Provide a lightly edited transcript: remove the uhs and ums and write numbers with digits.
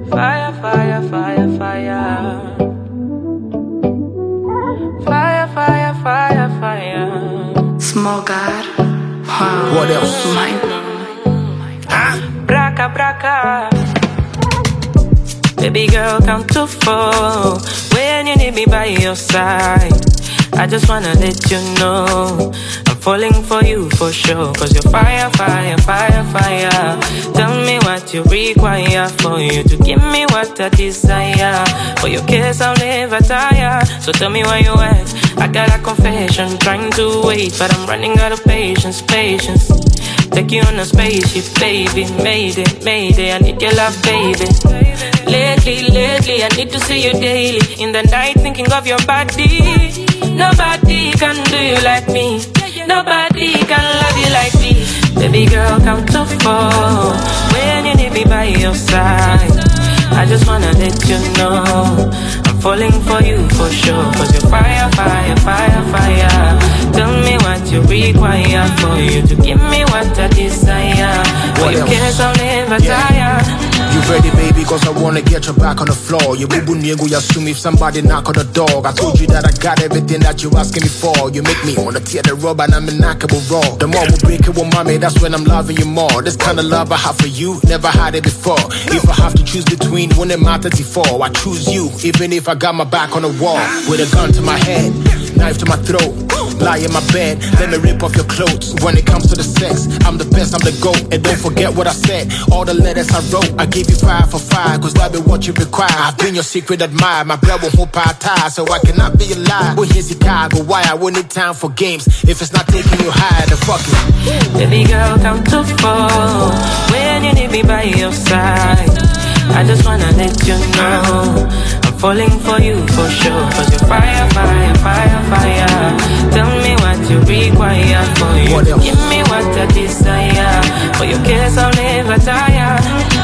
Fire, fire, fire, fire. Fire, fire, fire, fire. Small God. Wow. What else? Braca, braca. Baby girl, count to 4 when you need me by your side. I just wanna let you know I'm falling for you for sure. Cause you're fire, fire, fire, fire. Tell me what you require for you to give me what I desire. For your kiss I'll never tire. So tell me where you at. I got a confession, trying to wait, but I'm running out of patience, patience. Take you on a spaceship, baby. Mayday, mayday, I need your love, baby. Lately, I need to see you daily. In the night, thinking of your body. Nobody can do you like me. Nobody can love you like me. Baby girl, count to 4 when you need me by your side. I just wanna let you know I'm falling for you for sure. Cause you're fire, fire, fire, fire. Tell me what you require for you to give me what I desire. For your kiss I'll never tire. You ready, baby? Cause I wanna get your back on the floor. You boo niego, you assume if somebody knock on the door. I told you that I got everything that you asking me for. You make me wanna tear the rubber and I'm knockable raw. The more we break it with mommy, that's when I'm loving you more. This kind of love I have for you, never had it before. If I have to choose between 1 and my 34, I choose you, even if I got my back on the wall. With a gun to my head, knife to my throat, lie in my bed, let me rip off your clothes. When it comes to the sex, I'm the best, I'm the GOAT. And don't forget what I said, all the letters I wrote, I give you 5 for 5, cause that be what you require. I've been your secret admirer, my girl won't hope I tie, so I cannot be a lie. Well, here's Chicago, why I won't need time for games. If it's not taking you higher, then fuck it. Baby girl, count to 4 when you need me by your side. I just wanna let you know I'm falling for you for sure. Cause you're fire, fire, fire, fire. Tell me what you require for you. Give me what I desire. For your kiss I'll never tire.